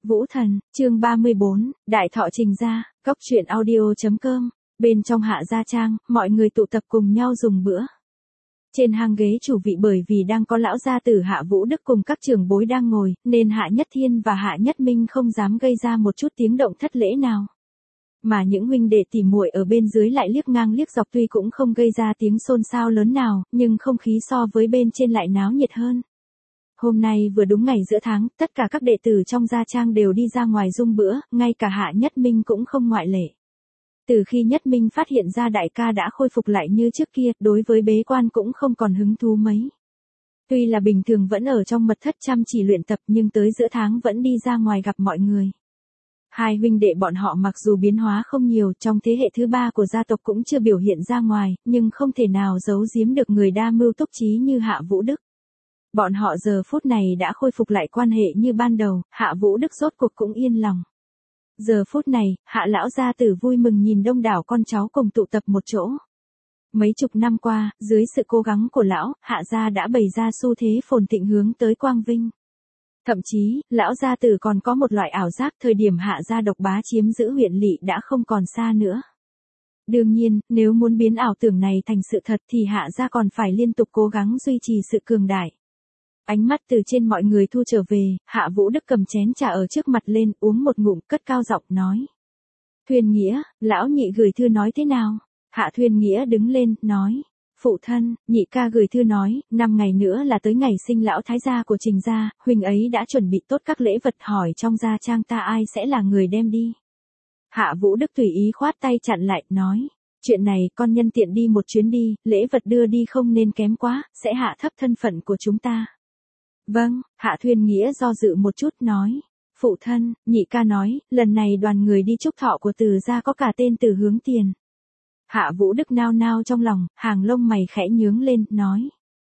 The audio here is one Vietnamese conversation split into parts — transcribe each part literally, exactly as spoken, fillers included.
Vũ Thần, chương ba mươi bốn, Đại Thọ Trình Gia, Cốc truyện audio.com, bên trong Hạ Gia Trang, mọi người tụ tập cùng nhau dùng bữa. Trên hàng ghế chủ vị bởi vì đang có lão gia tử Hạ Vũ Đức cùng các trưởng bối đang ngồi, nên Hạ Nhất Thiên và Hạ Nhất Minh không dám gây ra một chút tiếng động thất lễ nào. Mà những huynh đệ tỉ muội ở bên dưới lại liếc ngang liếc dọc tuy cũng không gây ra tiếng xôn xao lớn nào, nhưng không khí so với bên trên lại náo nhiệt hơn. Hôm nay vừa đúng ngày giữa tháng, tất cả các đệ tử trong gia trang đều đi ra ngoài dung bữa, ngay cả Hạ Nhất Minh cũng không ngoại lệ. Từ khi Nhất Minh phát hiện ra đại ca đã khôi phục lại như trước kia, đối với bế quan cũng không còn hứng thú mấy. Tuy là bình thường vẫn ở trong mật thất chăm chỉ luyện tập nhưng tới giữa tháng vẫn đi ra ngoài gặp mọi người. Hai huynh đệ bọn họ mặc dù biến hóa không nhiều, trong thế hệ thứ ba của gia tộc cũng chưa biểu hiện ra ngoài, nhưng không thể nào giấu giếm được người đa mưu túc trí như Hạ Vũ Đức. Bọn họ giờ phút này đã khôi phục lại quan hệ như ban đầu, Hạ Vũ Đức rốt cuộc cũng yên lòng. Giờ phút này, Hạ lão gia tử vui mừng nhìn đông đảo con cháu cùng tụ tập một chỗ. Mấy chục năm qua, dưới sự cố gắng của lão, Hạ gia đã bày ra xu thế phồn thịnh hướng tới quang vinh. Thậm chí, lão gia tử còn có một loại ảo giác thời điểm Hạ gia độc bá chiếm giữ huyện lỵ đã không còn xa nữa. Đương nhiên, nếu muốn biến ảo tưởng này thành sự thật thì Hạ gia còn phải liên tục cố gắng duy trì sự cường đại. Ánh mắt từ trên mọi người thu trở về, Hạ Vũ Đức cầm chén trà ở trước mặt lên, uống một ngụm, cất cao giọng nói. Thuyền Nghĩa, lão nhị gửi thư nói thế nào? Hạ Thuyền Nghĩa đứng lên, nói. Phụ thân, nhị ca gửi thư nói, năm ngày nữa là tới ngày sinh lão thái gia của Trình gia, huynh ấy đã chuẩn bị tốt các lễ vật, hỏi trong gia trang ta ai sẽ là người đem đi. Hạ Vũ Đức tùy ý khoát tay chặn lại, nói. Chuyện này con nhân tiện đi một chuyến đi, lễ vật đưa đi không nên kém quá, sẽ hạ thấp thân phận của chúng ta. Vâng, Hạ Thuyền Nghĩa do dự một chút nói. Phụ thân, nhị ca nói, lần này đoàn người đi chúc thọ của Từ gia có cả tên Từ Hướng Tiền. Hạ Vũ Đức nao nao trong lòng, hàng lông mày khẽ nhướng lên, nói.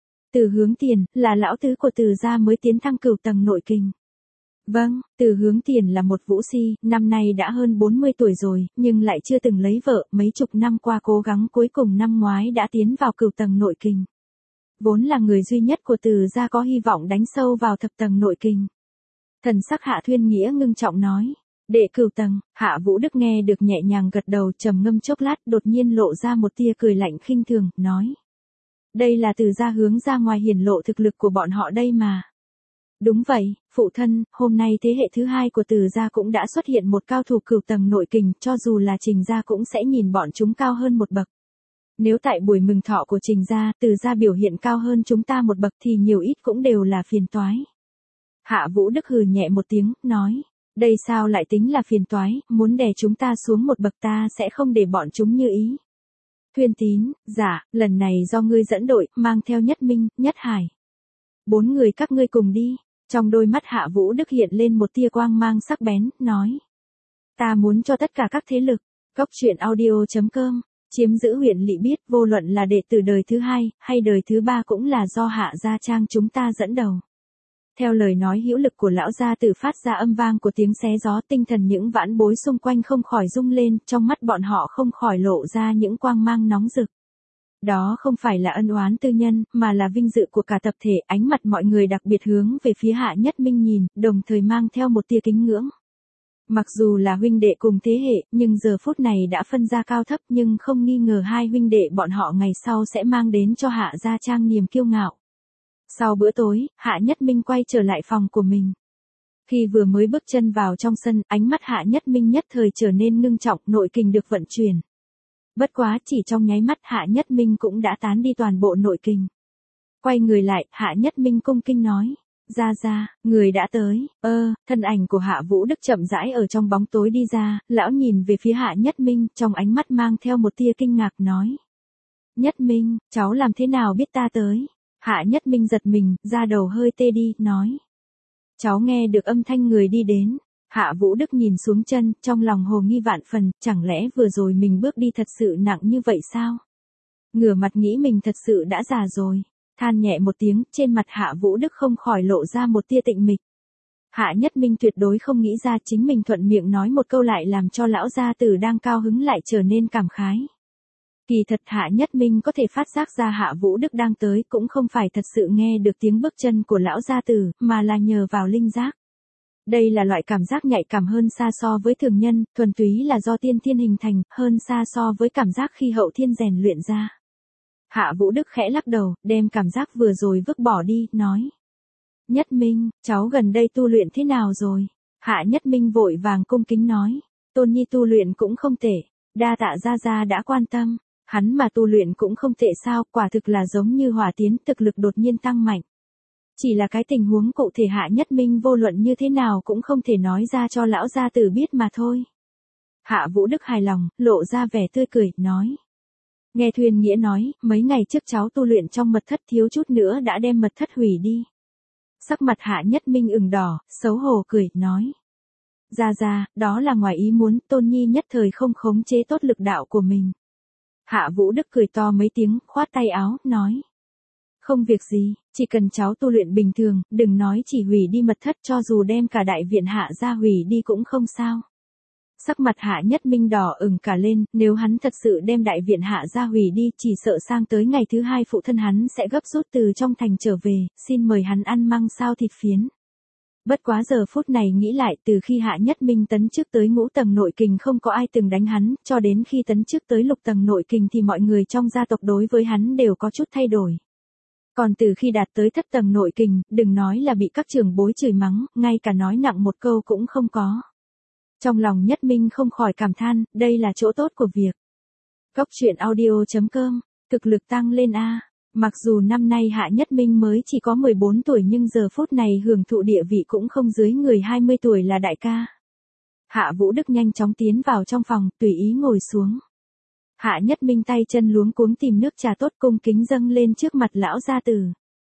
Từ Hướng Tiền, là lão tứ của Từ gia mới tiến thăng cửu tầng nội kình. Vâng, Từ Hướng Tiền là một vũ si, năm nay đã hơn bốn mươi tuổi rồi, nhưng lại chưa từng lấy vợ, mấy chục năm qua cố gắng cuối cùng năm ngoái đã tiến vào cửu tầng nội kình. Vốn là người duy nhất của Từ gia có hy vọng đánh sâu vào thập tầng nội kình. Thần sắc Hạ Thuyền Nghĩa ngưng trọng nói. Đệ cửu tầng, Hạ Vũ Đức nghe được nhẹ nhàng gật đầu, trầm ngâm chốc lát, đột nhiên lộ ra một tia cười lạnh khinh thường, nói. Đây là Từ gia hướng ra ngoài hiển lộ thực lực của bọn họ đây mà. Đúng vậy, phụ thân, hôm nay thế hệ thứ hai của Từ gia cũng đã xuất hiện một cao thủ cửu tầng nội kình, cho dù là Trình gia cũng sẽ nhìn bọn chúng cao hơn một bậc. Nếu tại buổi mừng thọ của Trình gia, Từ gia biểu hiện cao hơn chúng ta một bậc thì nhiều ít cũng đều là phiền toái. Hạ Vũ Đức hừ nhẹ một tiếng, nói. Đây sao lại tính là phiền toái, muốn đè chúng ta xuống một bậc ta sẽ không để bọn chúng như ý. Thuyền Tín, dạ, lần này do ngươi dẫn đội, mang theo Nhất Minh, Nhất Hải. Bốn người các ngươi cùng đi. Trong đôi mắt Hạ Vũ Đức hiện lên một tia quang mang sắc bén, nói. Ta muốn cho tất cả các thế lực, Cốc truyện audio.com, chiếm giữ huyện lỵ biết vô luận là đệ tử đời thứ hai, hay đời thứ ba cũng là do Hạ gia trang chúng ta dẫn đầu. Theo lời nói hữu lực của lão gia tử phát ra âm vang của tiếng xé gió, tinh thần những vãn bối xung quanh không khỏi rung lên, trong mắt bọn họ không khỏi lộ ra những quang mang nóng rực. Đó không phải là ân oán tư nhân, mà là vinh dự của cả tập thể, ánh mặt mọi người đặc biệt hướng về phía Hạ Nhất Minh nhìn, đồng thời mang theo một tia kính ngưỡng. Mặc dù là huynh đệ cùng thế hệ, nhưng giờ phút này đã phân ra cao thấp, nhưng không nghi ngờ hai huynh đệ bọn họ ngày sau sẽ mang đến cho Hạ gia trang niềm kiêu ngạo. Sau bữa tối, Hạ Nhất Minh quay trở lại phòng của mình. Khi vừa mới bước chân vào trong sân, ánh mắt Hạ Nhất Minh nhất thời trở nên ngưng trọng, nội kình được vận chuyển. Bất quá chỉ trong nháy mắt Hạ Nhất Minh cũng đã tán đi toàn bộ nội kình. Quay người lại, Hạ Nhất Minh cung kinh nói. Ra ra, người đã tới, ơ, thân ảnh của Hạ Vũ Đức chậm rãi ở trong bóng tối đi ra, lão nhìn về phía Hạ Nhất Minh, trong ánh mắt mang theo một tia kinh ngạc nói. Nhất Minh, cháu làm thế nào biết ta tới? Hạ Nhất Minh giật mình, da đầu hơi tê đi, nói. Cháu nghe được âm thanh người đi đến. Hạ Vũ Đức nhìn xuống chân, trong lòng hồ nghi vạn phần, chẳng lẽ vừa rồi mình bước đi thật sự nặng như vậy sao? Ngửa mặt nghĩ mình thật sự đã già rồi. Than nhẹ một tiếng, trên mặt Hạ Vũ Đức không khỏi lộ ra một tia tịnh mịch. Hạ Nhất Minh tuyệt đối không nghĩ ra chính mình thuận miệng nói một câu lại làm cho lão gia tử đang cao hứng lại trở nên cảm khái. Kỳ thật Hạ Nhất Minh có thể phát giác ra Hạ Vũ Đức đang tới cũng không phải thật sự nghe được tiếng bước chân của lão gia tử, mà là nhờ vào linh giác. Đây là loại cảm giác nhạy cảm hơn xa so với thường nhân, thuần túy là do tiên thiên hình thành, hơn xa so với cảm giác khi hậu thiên rèn luyện ra. Hạ Vũ Đức khẽ lắc đầu, đem cảm giác vừa rồi vứt bỏ đi, nói. Nhất Minh, cháu gần đây tu luyện thế nào rồi? Hạ Nhất Minh vội vàng cung kính nói. Tôn Nhi tu luyện cũng không tệ, đa tạ gia gia đã quan tâm. Hắn mà tu luyện cũng không tệ sao, quả thực là giống như hỏa tiến, thực lực đột nhiên tăng mạnh. Chỉ là cái tình huống cụ thể Hạ Nhất Minh vô luận như thế nào cũng không thể nói ra cho lão gia tử biết mà thôi. Hạ Vũ Đức hài lòng, lộ ra vẻ tươi cười, nói. Nghe Thuyên Nghĩa nói, mấy ngày trước cháu tu luyện trong mật thất thiếu chút nữa đã đem mật thất hủy đi. Sắc mặt Hạ Nhất Minh ửng đỏ, xấu hổ cười, nói. Gia gia, đó là ngoài ý muốn, Tôn Nhi nhất thời không khống chế tốt lực đạo của mình. Hạ Vũ Đức cười to mấy tiếng, khoát tay áo, nói. Không việc gì, chỉ cần cháu tu luyện bình thường, đừng nói chỉ hủy đi mật thất, cho dù đem cả đại viện Hạ ra hủy đi cũng không sao. Sắc mặt Hạ Nhất Minh đỏ ửng cả lên, nếu hắn thật sự đem đại viện Hạ ra hủy đi, chỉ sợ sang tới ngày thứ hai phụ thân hắn sẽ gấp rút từ trong thành trở về, xin mời hắn ăn măng sao thịt phiến. Bất quá giờ phút này nghĩ lại, từ khi Hạ Nhất Minh tấn chức tới ngũ tầng nội kình không có ai từng đánh hắn, cho đến khi tấn chức tới lục tầng nội kình thì mọi người trong gia tộc đối với hắn đều có chút thay đổi. Còn từ khi đạt tới thất tầng nội kình, đừng nói là bị các trưởng bối chửi mắng, ngay cả nói nặng một câu cũng không có. Trong lòng Nhất Minh không khỏi cảm than, đây là chỗ tốt của việc. Cốc truyện audio chấm com, thực lực tăng lên a. Mặc dù năm nay Hạ Nhất Minh mới chỉ có mười bốn tuổi nhưng giờ phút này hưởng thụ địa vị cũng không dưới người hai mươi tuổi là đại ca. Hạ Vũ Đức nhanh chóng tiến vào trong phòng, tùy ý ngồi xuống. Hạ Nhất Minh tay chân luống cuống tìm nước trà tốt cung kính dâng lên trước mặt lão gia tử.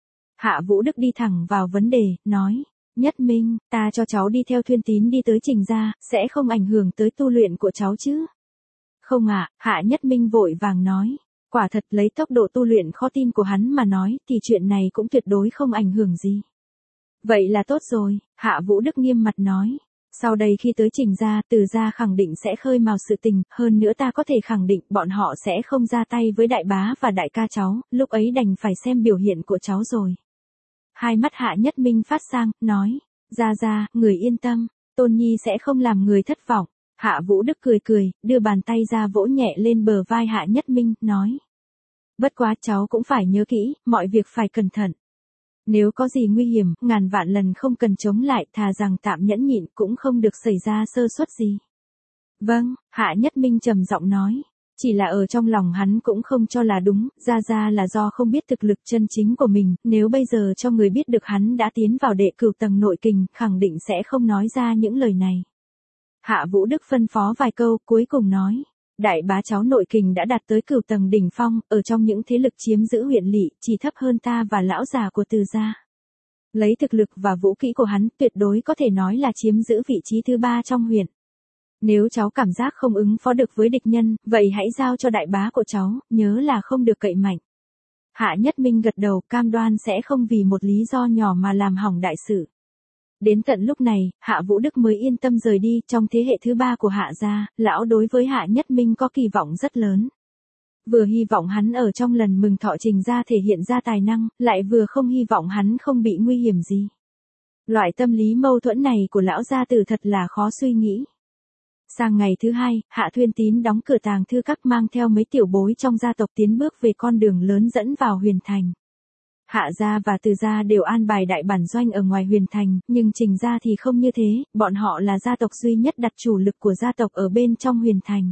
Hạ Vũ Đức đi thẳng vào vấn đề, nói. Nhất Minh, ta cho cháu đi theo Thuyên Tín đi tới Trình gia, sẽ không ảnh hưởng tới tu luyện của cháu chứ? Không ạ, à, Hạ Nhất Minh vội vàng nói. Quả thật lấy tốc độ tu luyện khó tin của hắn mà nói thì chuyện này cũng tuyệt đối không ảnh hưởng gì. Vậy là tốt rồi, Hạ Vũ Đức nghiêm mặt nói. Sau đây khi tới Trình gia, Từ gia khẳng định sẽ khơi mào sự tình, hơn nữa ta có thể khẳng định bọn họ sẽ không ra tay với đại bá và đại ca cháu, lúc ấy đành phải xem biểu hiện của cháu rồi. Hai mắt Hạ Nhất Minh phát sang, nói. Gia gia, người yên tâm, Tôn Nhi sẽ không làm người thất vọng. Hạ Vũ Đức cười cười, đưa bàn tay ra vỗ nhẹ lên bờ vai Hạ Nhất Minh, nói. Bất quá cháu cũng phải nhớ kỹ, mọi việc phải cẩn thận. Nếu có gì nguy hiểm, ngàn vạn lần không cần chống lại, thà rằng tạm nhẫn nhịn cũng không được xảy ra sơ suất gì. Vâng, Hạ Nhất Minh trầm giọng nói. Chỉ là ở trong lòng hắn cũng không cho là đúng, ra ra là do không biết thực lực chân chính của mình, nếu bây giờ cho người biết được hắn đã tiến vào đệ cửu tầng nội kình, khẳng định sẽ không nói ra những lời này. Hạ Vũ Đức phân phó vài câu, cuối cùng nói. Đại bá cháu nội kình đã đạt tới cửu tầng đỉnh phong, ở trong những thế lực chiếm giữ huyện lỵ, chỉ thấp hơn ta và lão già của Từ gia. Lấy thực lực và vũ kỹ của hắn, tuyệt đối có thể nói là chiếm giữ vị trí thứ ba trong huyện. Nếu cháu cảm giác không ứng phó được với địch nhân, vậy hãy giao cho đại bá của cháu, nhớ là không được cậy mạnh. Hạ Nhất Minh gật đầu, cam đoan sẽ không vì một lý do nhỏ mà làm hỏng đại sự. Đến tận lúc này, Hạ Vũ Đức mới yên tâm rời đi, trong thế hệ thứ ba của Hạ gia, lão đối với Hạ Nhất Minh có kỳ vọng rất lớn. Vừa hy vọng hắn ở trong lần mừng thọ Trình gia thể hiện ra tài năng, lại vừa không hy vọng hắn không bị nguy hiểm gì. Loại tâm lý mâu thuẫn này của lão gia tử thật là khó suy nghĩ. Sang ngày thứ hai, Hạ Thuyên Tín đóng cửa tàng thư các mang theo mấy tiểu bối trong gia tộc tiến bước về con đường lớn dẫn vào Huyền Thành. Hạ gia và Từ gia đều an bài đại bản doanh ở ngoài Huyền Thành, nhưng Trình gia thì không như thế, bọn họ là gia tộc duy nhất đặt chủ lực của gia tộc ở bên trong Huyền Thành.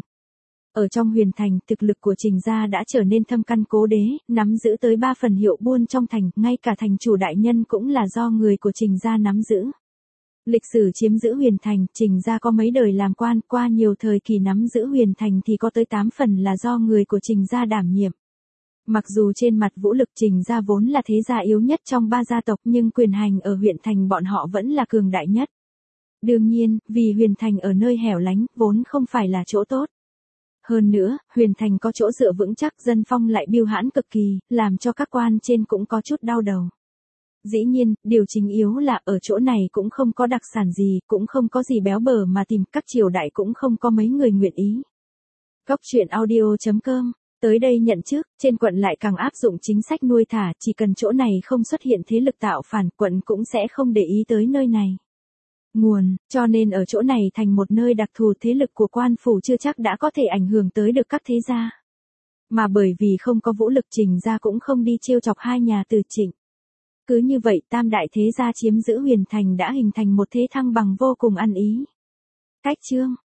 Ở trong Huyền Thành, thực lực của Trình gia đã trở nên thâm căn cố đế, nắm giữ tới ba phần hiệu buôn trong thành, ngay cả thành chủ đại nhân cũng là do người của Trình gia nắm giữ. Lịch sử chiếm giữ Huyền Thành, Trình gia có mấy đời làm quan, qua nhiều thời kỳ nắm giữ Huyền Thành thì có tới tám phần là do người của Trình gia đảm nhiệm. Mặc dù trên mặt vũ lực Trình gia vốn là thế gia yếu nhất trong ba gia tộc nhưng quyền hành ở huyện thành bọn họ vẫn là cường đại nhất. Đương nhiên, vì Huyền Thành ở nơi hẻo lánh, vốn không phải là chỗ tốt. Hơn nữa, Huyền Thành có chỗ dựa vững chắc, dân phong lại biêu hãn cực kỳ, làm cho các quan trên cũng có chút đau đầu. Dĩ nhiên, điều chính yếu là ở chỗ này cũng không có đặc sản gì, cũng không có gì béo bở mà tìm, các triều đại cũng không có mấy người nguyện ý. Cốc truyện audio chấm com, tới đây nhận trước, trên quận lại càng áp dụng chính sách nuôi thả, chỉ cần chỗ này không xuất hiện thế lực tạo phản, quận cũng sẽ không để ý tới nơi này. nguồn, cho nên ở chỗ này thành một nơi đặc thù, thế lực của quan phủ chưa chắc đã có thể ảnh hưởng tới được các thế gia. Mà bởi vì không có vũ lực, Trình gia cũng không đi trêu chọc hai nhà Từ Trịnh. Cứ như vậy tam đại thế gia chiếm giữ Huyền Thành đã hình thành một thế thăng bằng vô cùng ăn ý. Cách chương